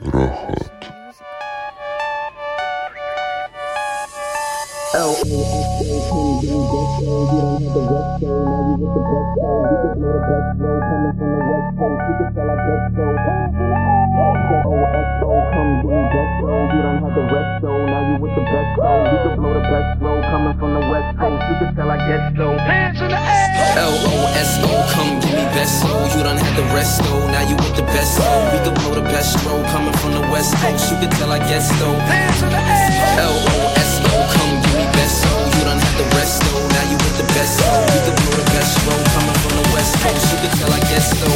Rahat. L-O-S-O, come give me best flow. You done had the rest though, now you with the best flow. We could blow the best flow, coming from the west coast. You could tell I guess though. L-O-S-O, come give me best flow. You done had the rest though, now you with the best flow. We could blow the best flow, coming from the west coast. You could tell I guess though.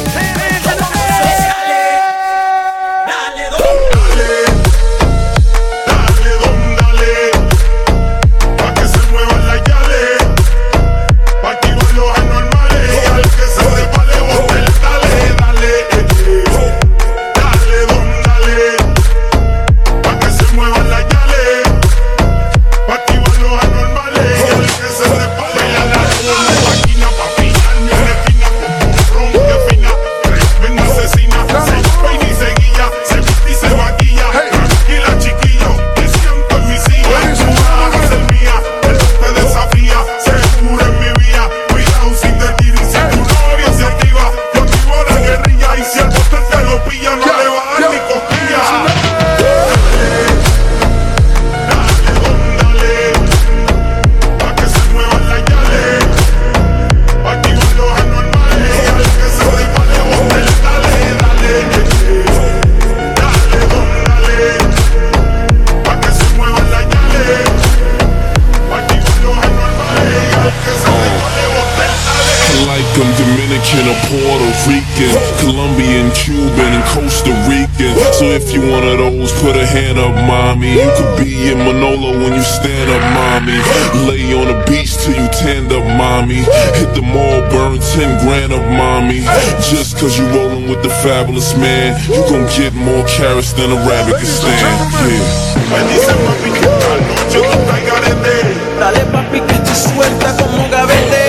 I'm Dominican or Puerto Rican, Colombian, Cuban, and Costa Rican. So if you one of those, put a hand up, mommy. You could be in Manolo when you stand up, mommy. Lay on the beach till you tanned up, mommy. Hit the mall, burn 10 grand up, mommy. Just cause you rollin' with the fabulous man, you gon' get more carrots than a rabbit can stand. Me dice mami que esta noche tú traigas de. Dale papi que te suelta como gavete.